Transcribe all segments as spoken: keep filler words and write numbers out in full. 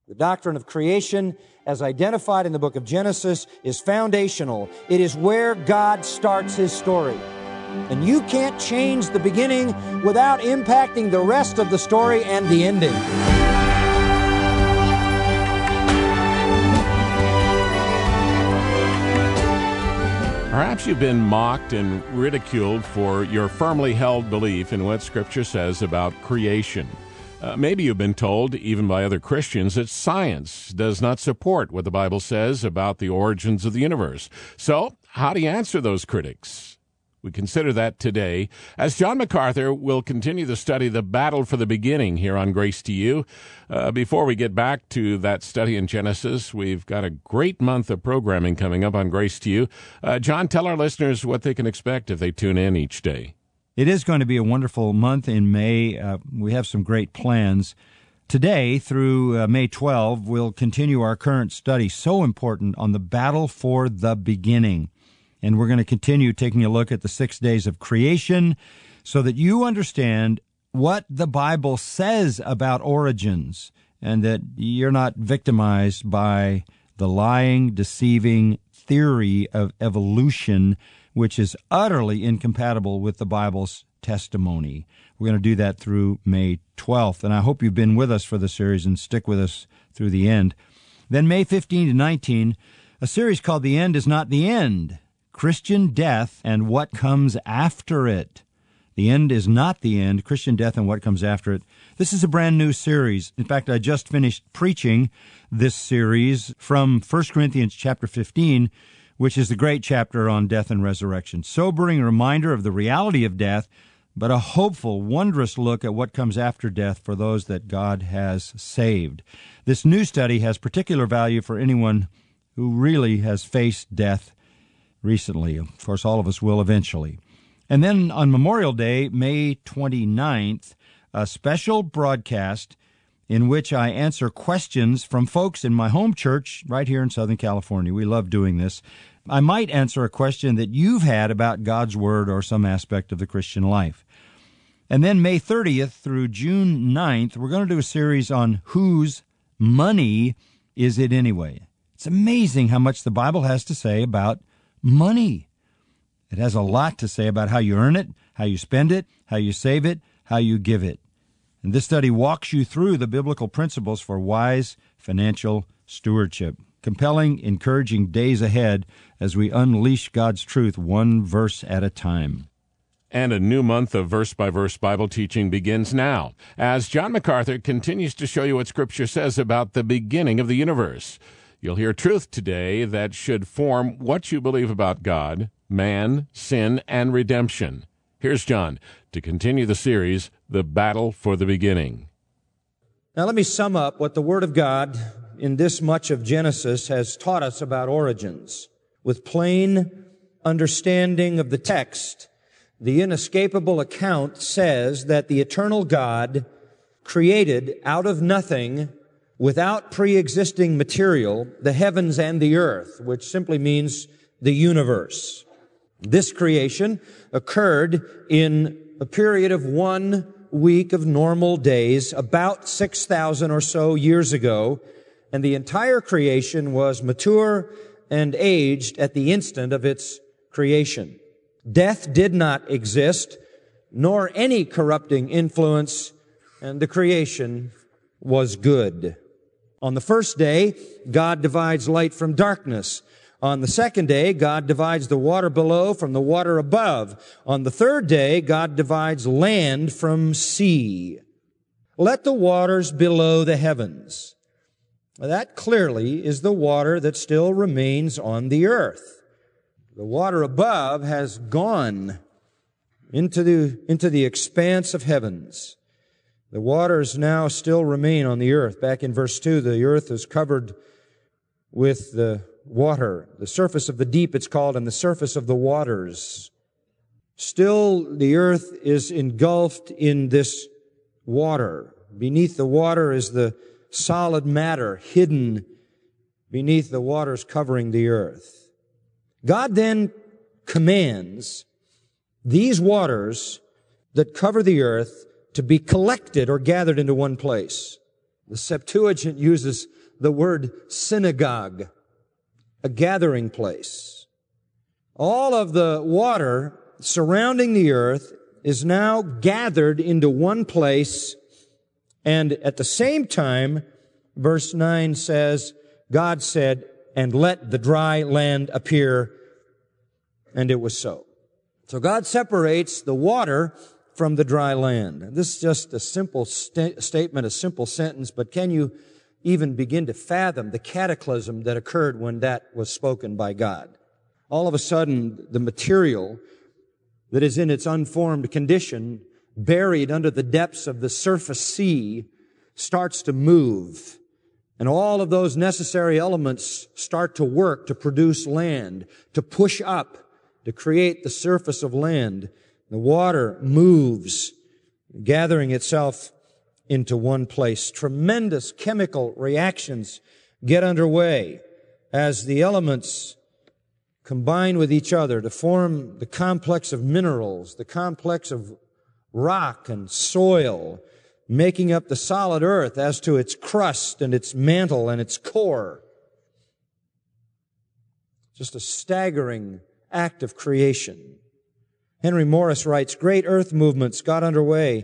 The doctrine of creation, as identified in the book of Genesis, is foundational. It is where God starts His story. And you can't change the beginning without impacting the rest of the story and the ending. Perhaps you've been mocked and ridiculed for your firmly held belief in what Scripture says about creation. Uh, maybe you've been told, even by other Christians, that science does not support what the Bible says about the origins of the universe. So, how do you answer those critics? We consider that today as John MacArthur will continue to study the battle for the beginning here on Grace to You. Uh, before we get back to that study in Genesis, we've got a great month of programming coming up on Grace to You. Uh, John, tell our listeners what they can expect if they tune in each day. It is going to be a wonderful month in May. Uh, we have some great plans. Today, through uh, May twelfth, we'll continue our current study, so important, on the battle for the beginning. And we're going to continue taking a look at the six days of creation so that you understand what the Bible says about origins and that you're not victimized by the lying, deceiving theory of evolution, which is utterly incompatible with the Bible's testimony. We're going to do that through May twelfth, and I hope you've been with us for the series and stick with us through the end. Then May fifteenth to nineteenth, a series called The End is Not the End, Christian Death and What Comes After It. The End is Not the End, Christian Death and What Comes After It. This is a brand new series. In fact, I just finished preaching this series from First Corinthians chapter fifteen, which is the great chapter on death and resurrection. Sobering reminder of the reality of death, but a hopeful, wondrous look at what comes after death for those that God has saved. This new study has particular value for anyone who really has faced death recently. Of course, all of us will eventually. And then on Memorial Day, May twenty-ninth, a special broadcast in which I answer questions from folks in my home church right here in Southern California. We love doing this. I might answer a question that you've had about God's Word or some aspect of the Christian life. And then May thirtieth through June ninth, we're going to do a series on whose money is it anyway. It's amazing how much the Bible has to say about money. It has a lot to say about how you earn it, how you spend it, how you save it, how you give it. And this study walks you through the biblical principles for wise financial stewardship. Compelling, encouraging days ahead as we unleash God's truth one verse at a time. And a new month of verse-by-verse Bible teaching begins now, as John MacArthur continues to show you what Scripture says about the beginning of the universe. You'll hear truth today that should form what you believe about God, man, sin, and redemption. Here's John to continue the series, The Battle for the Beginning. Now let me sum up what the Word of God in this much of Genesis has taught us about origins. With plain understanding of the text, the inescapable account says that the eternal God created out of nothing, without pre-existing material, the heavens and the earth, which simply means the universe. This creation occurred in a period of one week of normal days, about six thousand or so years ago, and the entire creation was mature and aged at the instant of its creation. Death did not exist, nor any corrupting influence, and the creation was good. On the first day, God divides light from darkness. On the second day, God divides the water below from the water above. On the third day, God divides land from sea. Let the waters below the heavens. That clearly is the water that still remains on the earth. The water above has gone into the, into the expanse of heavens. The waters now still remain on the earth. Back in verse two, the earth is covered with the water. The surface of the deep, it's called, and the surface of the waters. Still, the earth is engulfed in this water. Beneath the water is the solid matter hidden beneath the waters covering the earth. God then commands these waters that cover the earth to be collected or gathered into one place. The Septuagint uses the word synagogue, a gathering place. All of the water surrounding the earth is now gathered into one place, and at the same time, verse nine says, God said, and let the dry land appear, and it was so. So God separates the water from the dry land. This is just a simple st- statement, a simple sentence, but can you even begin to fathom the cataclysm that occurred when that was spoken by God? All of a sudden, the material that is in its unformed condition, buried under the depths of the surface sea, starts to move. And all of those necessary elements start to work to produce land, to push up, to create the surface of land. The water moves, gathering itself into one place. Tremendous chemical reactions get underway as the elements combine with each other to form the complex of minerals, the complex of rock and soil, making up the solid earth as to its crust and its mantle and its core. Just a staggering act of creation. Henry Morris writes, great earth movements got underway.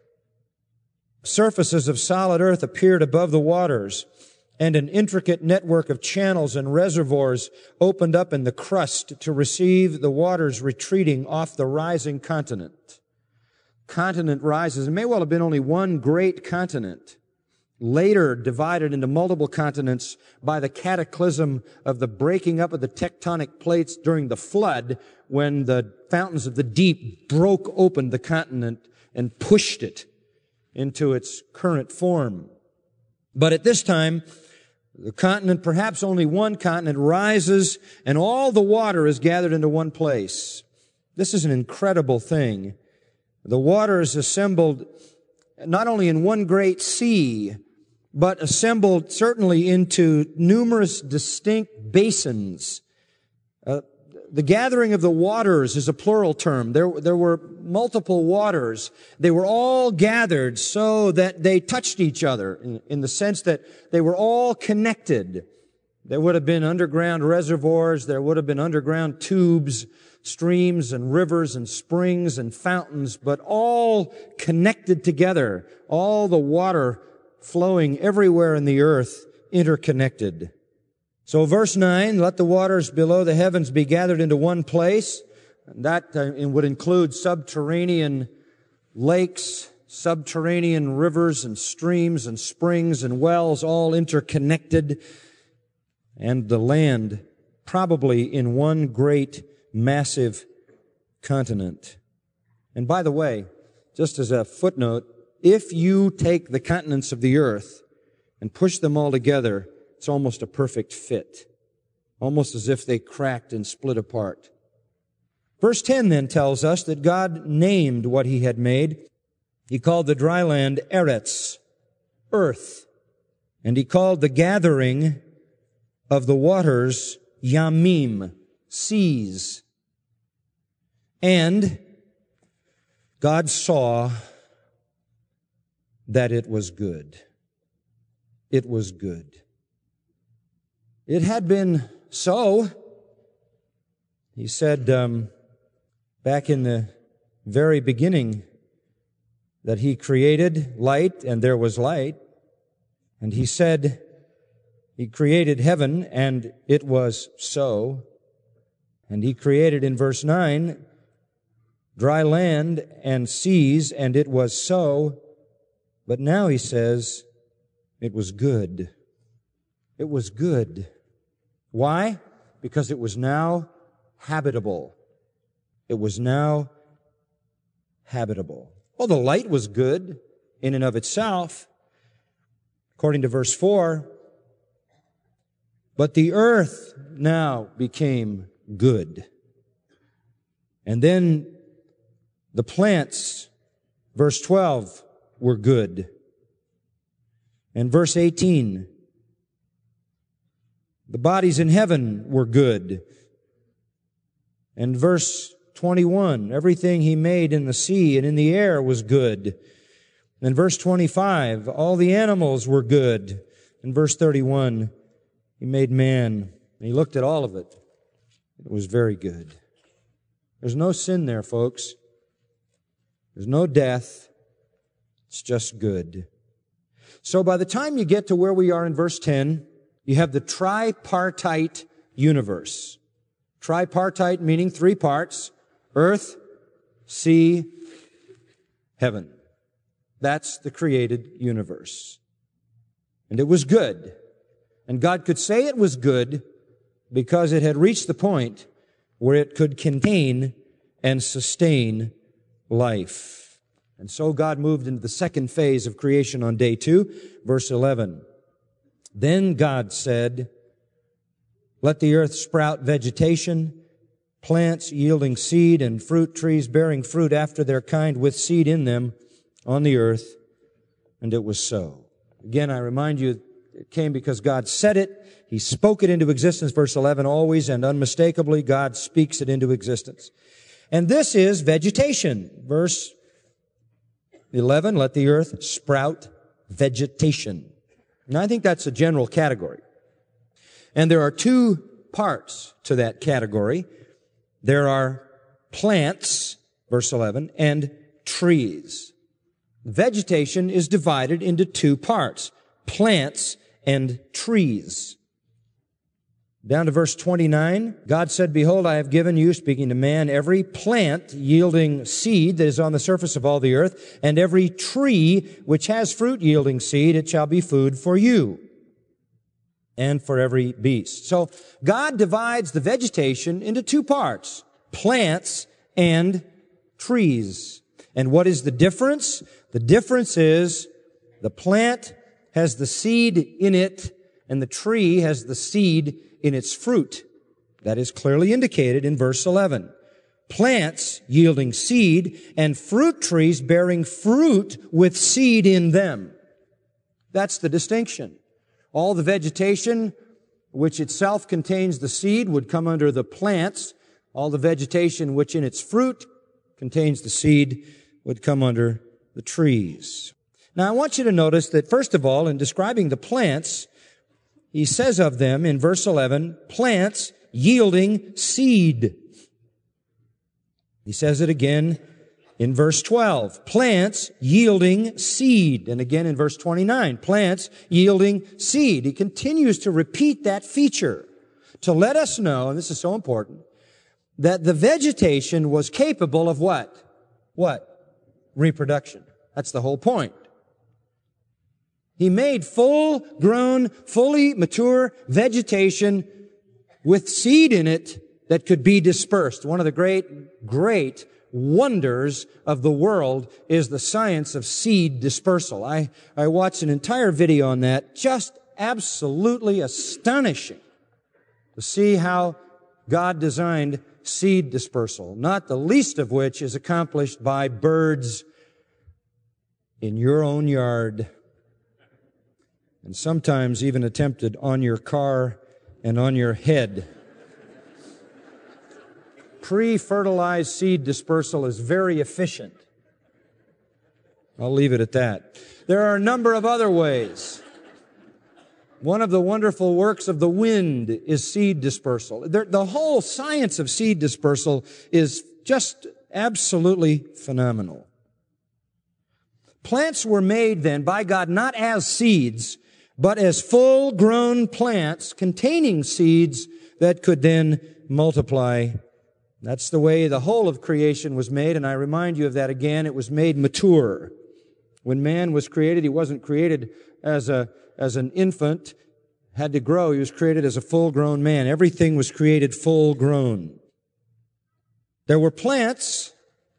Surfaces of solid earth appeared above the waters, and an intricate network of channels and reservoirs opened up in the crust to receive the waters retreating off the rising continent. Continent rises. It may well have been only one great continent, later divided into multiple continents by the cataclysm of the breaking up of the tectonic plates during the flood, when the fountains of the deep broke open the continent and pushed it into its current form. But at this time, the continent, perhaps only one continent, rises and all the water is gathered into one place. This is an incredible thing. The water is assembled not only in one great sea, but assembled certainly into numerous distinct basins. Uh, the gathering of the waters is a plural term. There, there were multiple waters. They were all gathered so that they touched each other in, in the sense that they were all connected. There would have been underground reservoirs. There would have been underground tubes, streams and rivers and springs and fountains, but all connected together. All the water flowing everywhere in the earth, interconnected. So verse nine, let the waters below the heavens be gathered into one place. And that uh, would include subterranean lakes, subterranean rivers and streams and springs and wells, all interconnected. And the land probably in one great massive continent. And by the way, just as a footnote, if you take the continents of the earth and push them all together, it's almost a perfect fit. Almost as if they cracked and split apart. Verse ten then tells us that God named what He had made. He called the dry land Eretz, earth. And He called the gathering of the waters Yamim, seas. And God saw that it was good. It was good. It had been so. He said um, back in the very beginning that He created light, and there was light. And He said He created heaven, and it was so. And He created, in verse nine, dry land and seas, and it was so. But now He says, it was good. It was good. Why? Because it was now habitable. It was now habitable. Well, the light was good in and of itself, according to verse four. But the earth now became good. And then the plants, verse twelve, were good. And verse eighteen, the bodies in heaven were good. And verse twenty-one, everything He made in the sea and in the air was good. In verse twenty-five, all the animals were good. In verse thirty-one, He made man, and He looked at all of it. It was very good. There's no sin there, folks. There's no death. It's just good. So by the time you get to where we are in verse ten, you have the tripartite universe. Tripartite meaning three parts: earth, sea, heaven. That's the created universe. And it was good. And God could say it was good because it had reached the point where it could contain and sustain life. And so God moved into the second phase of creation on day two, verse eleven. Then God said, "Let the earth sprout vegetation, plants yielding seed, and fruit trees bearing fruit after their kind with seed in them on the earth." And it was so. Again, I remind you, it came because God said it. He spoke it into existence, verse eleven, always and unmistakably, God speaks it into existence. And this is vegetation. Verse eleven, let the earth sprout vegetation. Now, I think that's a general category. And there are two parts to that category. There are plants, verse eleven, and trees. Vegetation is divided into two parts: plants and trees. Down to verse twenty-nine, God said, "Behold, I have given you," speaking to man, "every plant yielding seed that is on the surface of all the earth, and every tree which has fruit yielding seed, it shall be food for you and for every beast." So God divides the vegetation into two parts: plants and trees. And what is the difference? The difference is the plant has the seed in it, and the tree has the seed in its fruit. That is clearly indicated in verse eleven. Plants yielding seed, and fruit trees bearing fruit with seed in them. That's the distinction. All the vegetation, which itself contains the seed, would come under the plants. All the vegetation which in its fruit contains the seed would come under the trees. Now, I want you to notice that, first of all, in describing the plants, he says of them in verse eleven, plants yielding seed. He says it again in verse twelve, plants yielding seed. And again in verse twenty-nine, plants yielding seed. He continues to repeat that feature to let us know, and this is so important, that the vegetation was capable of what? What? Reproduction. That's the whole point. He made full-grown, fully mature vegetation with seed in it that could be dispersed. One of the great, great wonders of the world is the science of seed dispersal. I, I watched an entire video on that. Just absolutely astonishing to see how God designed seed dispersal, not the least of which is accomplished by birds in your own yard, and sometimes even attempted on your car and on your head. Pre-fertilized seed dispersal is very efficient. I'll leave it at that. There are a number of other ways. One of the wonderful works of the wind is seed dispersal. The whole science of seed dispersal is just absolutely phenomenal. Plants were made then by God not as seeds, but as full-grown plants containing seeds that could then multiply. That's the way the whole of creation was made, and I remind you of that again. It was made mature. When man was created, he wasn't created as a as an infant, had to grow. He was created as a full-grown man. Everything was created full-grown. There were plants,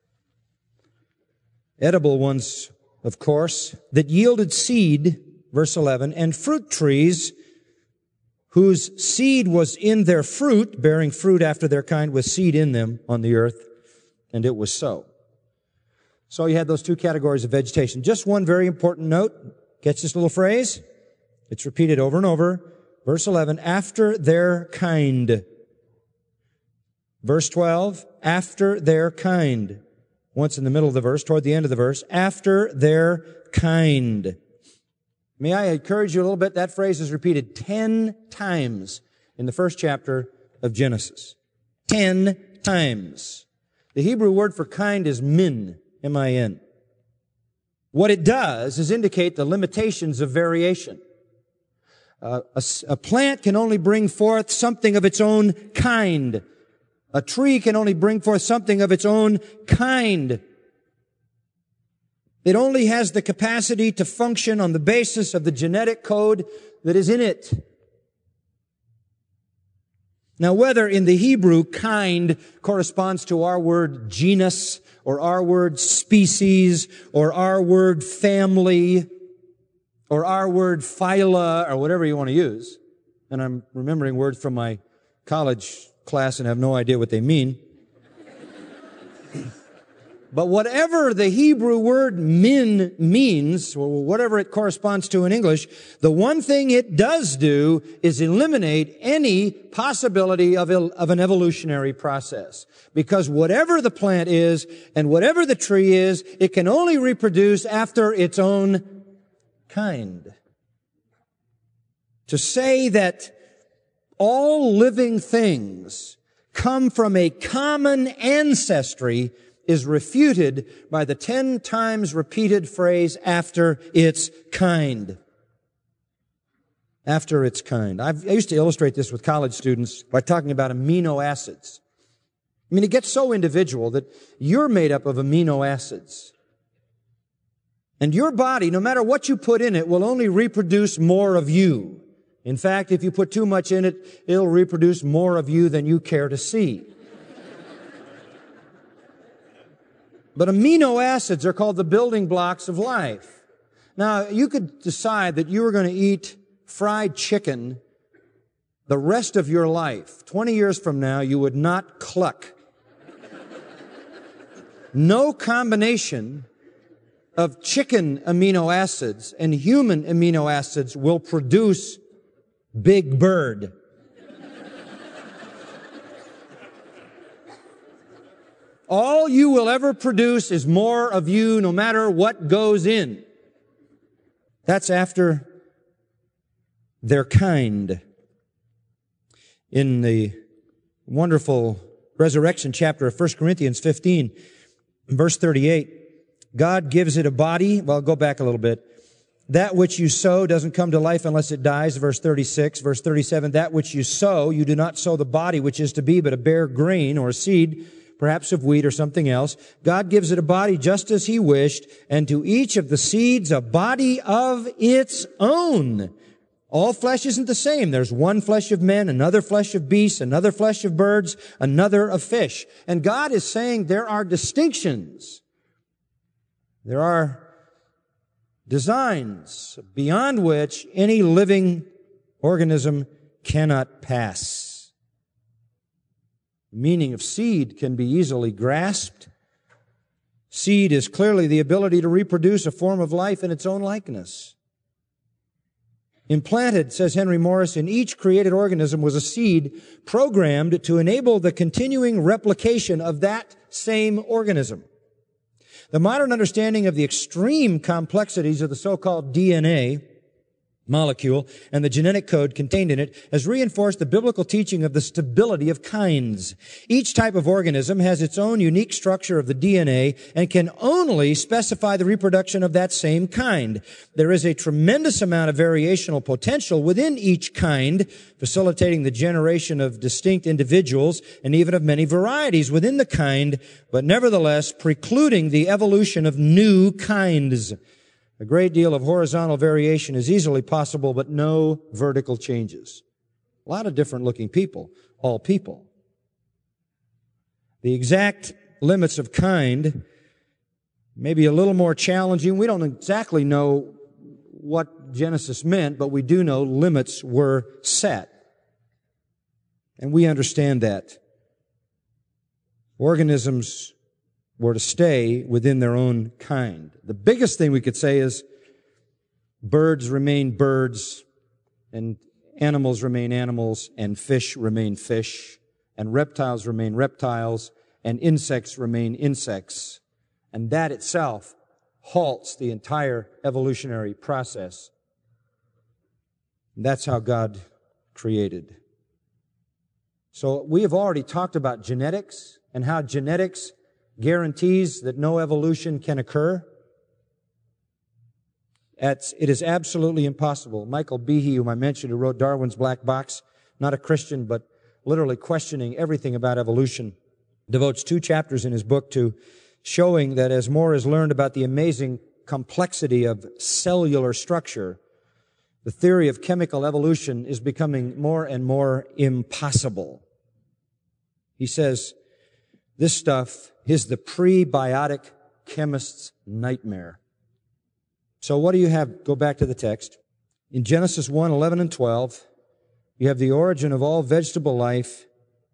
edible ones, of course, that yielded seed, verse eleven, and fruit trees whose seed was in their fruit, bearing fruit after their kind with seed in them on the earth, and it was so. So you had those two categories of vegetation. Just one very important note. Catch this little phrase? It's repeated over and over. Verse eleven, after their kind. Verse twelve, after their kind. Once in the middle of the verse, toward the end of the verse, after their kind. May I encourage you a little bit? That phrase is repeated ten times in the first chapter of Genesis. Ten times. The Hebrew word for kind is min, M I N. What it does is indicate the limitations of variation. Uh, a, a plant can only bring forth something of its own kind. A tree can only bring forth something of its own kind. It only has the capacity to function on the basis of the genetic code that is in it. Now, whether in the Hebrew kind corresponds to our word genus, or our word species, or our word family, or our word phyla, or whatever you want to use, and I'm remembering words from my college class and have no idea what they mean. But whatever the Hebrew word min means, or whatever it corresponds to in English, the one thing it does do is eliminate any possibility of, of an evolutionary process. Because whatever the plant is and whatever the tree is, it can only reproduce after its own kind. To say that all living things come from a common ancestry is refuted by the ten times repeated phrase, after its kind. After its kind. I've, I used to illustrate this with college students by talking about amino acids. I mean, it gets so individual that you're made up of amino acids. And your body, no matter what you put in it, will only reproduce more of you. In fact, if you put too much in it, it'll reproduce more of you than you care to see. But amino acids are called the building blocks of life. Now, you could decide that you were going to eat fried chicken the rest of your life. Twenty years from now, you would not cluck. No combination of chicken amino acids and human amino acids will produce Big Bird. All you will ever produce is more of you, no matter what goes in. That's after their kind. In the wonderful resurrection chapter of First Corinthians fifteen, verse thirty-eight, God gives it a body. Well, I'll go back a little bit. That which you sow doesn't come to life unless it dies. Verse thirty-six, verse thirty-seven, that which you sow, you do not sow the body which is to be, but a bare grain or a seed, perhaps of wheat or something else. God gives it a body just as He wished, and to each of the seeds a body of its own. All flesh isn't the same. There's one flesh of men, another flesh of beasts, another flesh of birds, another of fish. And God is saying there are distinctions. There are designs beyond which any living organism cannot pass. The meaning of seed can be easily grasped. Seed is clearly the ability to reproduce a form of life in its own likeness. Implanted, says Henry Morris, in each created organism was a seed programmed to enable the continuing replication of that same organism. The modern understanding of the extreme complexities of the so-called D N A molecule and the genetic code contained in it has reinforced the biblical teaching of the stability of kinds. Each type of organism has its own unique structure of the D N A and can only specify the reproduction of that same kind. There is a tremendous amount of variational potential within each kind, facilitating the generation of distinct individuals and even of many varieties within the kind, but nevertheless precluding the evolution of new kinds. A great deal of horizontal variation is easily possible, but no vertical changes. A lot of different looking people, all people. The exact limits of kind may be a little more challenging. We don't exactly know what Genesis meant, but we do know limits were set. And we understand that. Organisms were to stay within their own kind. The biggest thing we could say is birds remain birds, and animals remain animals, and fish remain fish, and reptiles remain reptiles, and insects remain insects. And that itself halts the entire evolutionary process. That's how God created. So we have already talked about genetics and how genetics guarantees that no evolution can occur. It's, it is absolutely impossible. Michael Behe, whom I mentioned, who wrote Darwin's Black Box, not a Christian, but literally questioning everything about evolution, devotes two chapters in his book to showing that as more is learned about the amazing complexity of cellular structure, the theory of chemical evolution is becoming more and more impossible. He says, this stuff is the prebiotic chemist's nightmare. So what do you have? Go back to the text. In Genesis one, eleven and twelve, you have the origin of all vegetable life.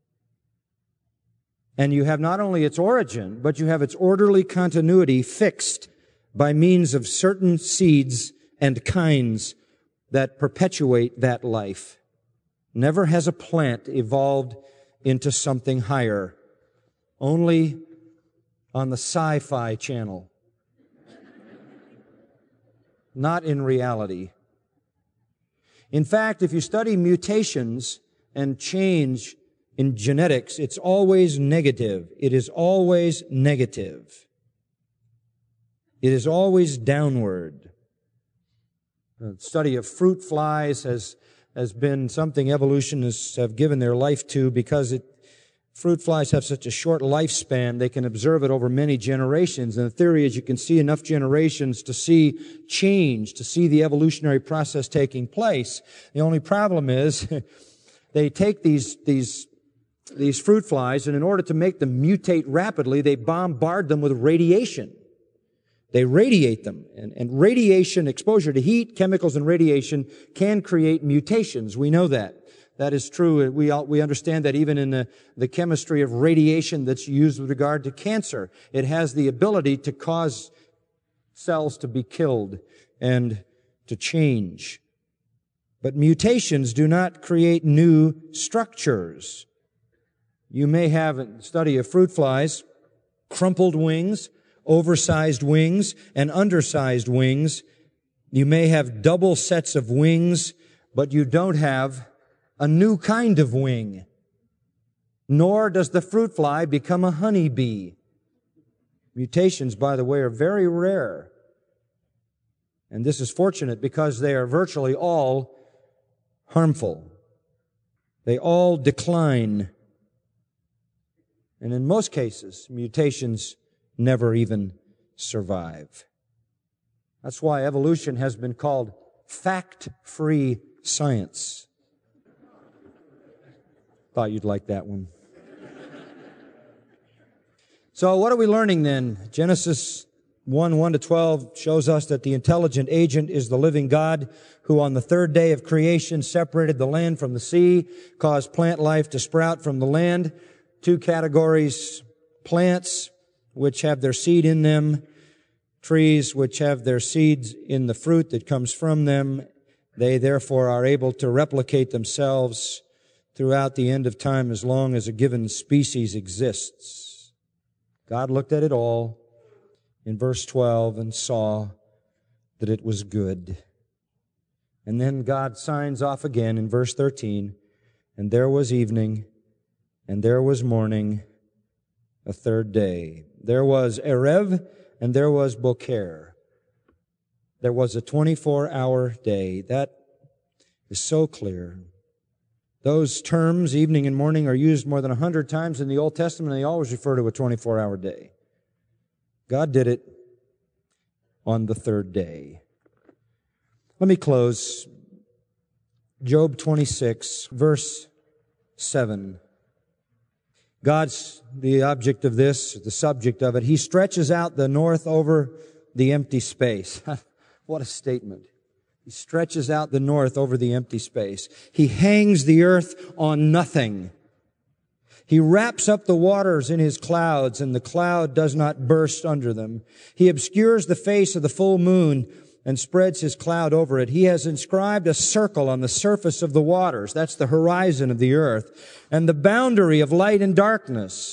And you have not only its origin, but you have its orderly continuity fixed by means of certain seeds and kinds that perpetuate that life. Never has a plant evolved into something higher. Only on the Sci-Fi Channel. Not in reality. In fact, if you study mutations and change in genetics, it's always negative. It is always negative. It is always downward. The study of fruit flies has, has been something evolutionists have given their life to because it Fruit flies have such a short lifespan, they can observe it over many generations. And the theory is you can see enough generations to see change, to see the evolutionary process taking place. The only problem is they take these, these, these fruit flies, and in order to make them mutate rapidly, they bombard them with radiation. They radiate them. And, and radiation, exposure to heat, chemicals, and radiation can create mutations. We know that. That is true. We we understand that even in the, the chemistry of radiation that's used with regard to cancer. It has the ability to cause cells to be killed and to change. But mutations do not create new structures. You may have a study of fruit flies, crumpled wings, oversized wings, and undersized wings. You may have double sets of wings, but you don't have a new kind of wing. Nor does the fruit fly become a honeybee. Mutations, by the way, are very rare. And this is fortunate because they are virtually all harmful. They all decline. And in most cases, mutations never even survive. That's why evolution has been called fact-free science. Thought you'd like that one. So what are we learning then? Genesis one, one to twelve shows us that the intelligent agent is the living God who on the third day of creation separated the land from the sea, caused plant life to sprout from the land. Two categories, plants which have their seed in them, trees which have their seeds in the fruit that comes from them. They therefore are able to replicate themselves throughout the end of time as long as a given species exists. God looked at it all in verse twelve and saw that it was good. And then God signs off again in verse thirteen, and there was evening, and there was morning, a third day. There was Erev, and there was Boker. There was a twenty-four hour day. That is so clear. Those terms, evening and morning, are used more than a hundred times in the Old Testament, and they always refer to a twenty-four hour day. God did it on the third day. Let me close. Job twenty-six, verse seven. God's the object of this, the subject of it. He stretches out the north over the empty space. What a statement. He stretches out the north over the empty space. He hangs the earth on nothing. He wraps up the waters in His clouds, and the cloud does not burst under them. He obscures the face of the full moon and spreads His cloud over it. He has inscribed a circle on the surface of the waters. That's the horizon of the earth. And the boundary of light and darkness.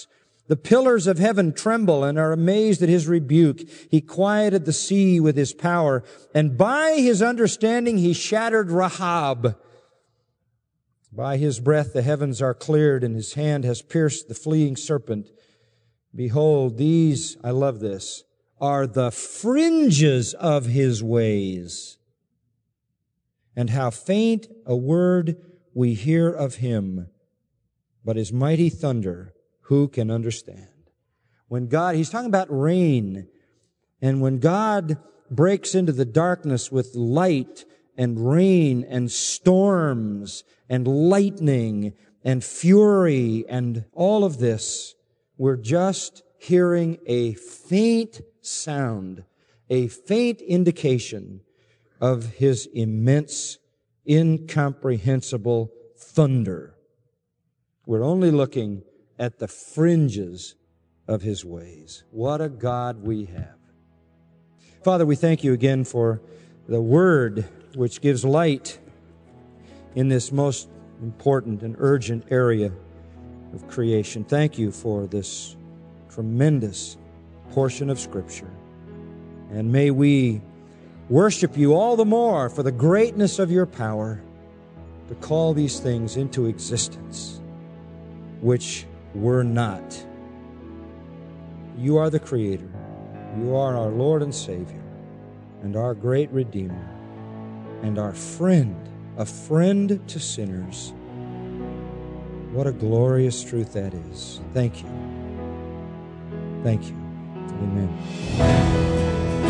The pillars of heaven tremble and are amazed at his rebuke. He quieted the sea with his power, and by his understanding he shattered Rahab. By his breath the heavens are cleared, and his hand has pierced the fleeing serpent. Behold, these, I love this, are the fringes of his ways. And how faint a word we hear of him, but his mighty thunder, who can understand? When God, he's talking about rain, and when God breaks into the darkness with light and rain and storms and lightning and fury and all of this, we're just hearing a faint sound, a faint indication of his immense, incomprehensible thunder. We're only looking at the fringes of his ways. What a God we have. Father, we thank you again for the Word which gives light in this most important and urgent area of creation. Thank you for this tremendous portion of Scripture. And may we worship you all the more for the greatness of your power to call these things into existence, which were not. You are the Creator. You are our Lord and Savior, and our great Redeemer, and our friend, a friend to sinners. What a glorious truth that is. Thank you. Thank you. Amen.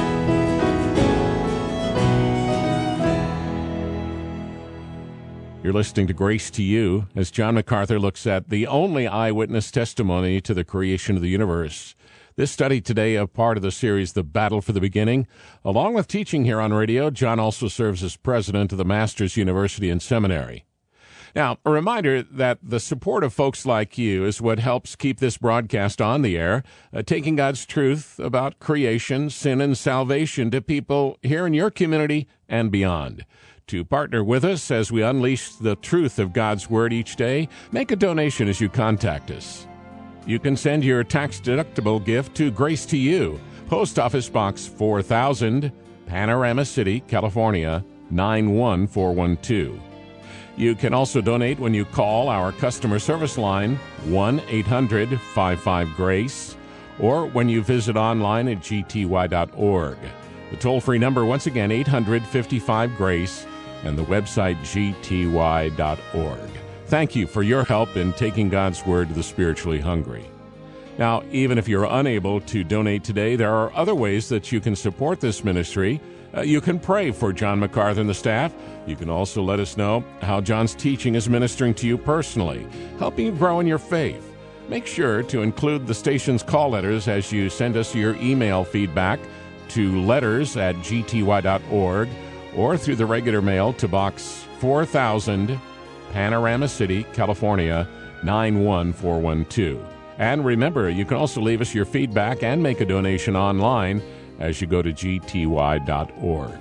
You're listening to Grace to You as John MacArthur looks at the only eyewitness testimony to the creation of the universe. This study today, a part of the series, The Battle for the Beginning. Along with teaching here on radio, John also serves as president of the Masters University and Seminary. Now, a reminder that the support of folks like you is what helps keep this broadcast on the air, uh, taking God's truth about creation, sin, and salvation to people here in your community and beyond. To partner with us as we unleash the truth of God's Word each day, make a donation as you contact us. You can send your tax-deductible gift to Grace to You, Post Office Box four thousand, Panorama City, California, nine one four one two. You can also donate when you call our customer service line, one eight hundred five five GRACE, or when you visit online at g t y dot org. The toll-free number, once again, eight hundred fifty-five GRACE, and the website g t y dot org. Thank you for your help in taking God's Word to the spiritually hungry. Now, even if you're unable to donate today, there are other ways that you can support this ministry. Uh, you can pray for John MacArthur and the staff. You can also let us know how John's teaching is ministering to you personally, helping you grow in your faith. Make sure to include the station's call letters as you send us your email feedback to letters at g t y dot org or through the regular mail to Box four thousand, Panorama City, California, nine one four one two. And remember, you can also leave us your feedback and make a donation online as you go to g t y dot org.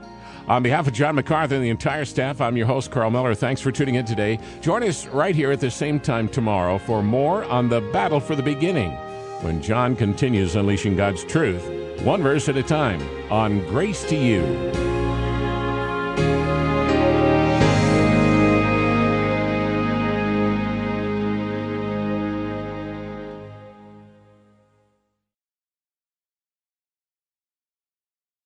On behalf of John MacArthur and the entire staff, I'm your host, Carl Miller. Thanks for tuning in today. Join us right here at the same time tomorrow for more on the battle for the beginning, when John continues unleashing God's truth, one verse at a time, on Grace to You.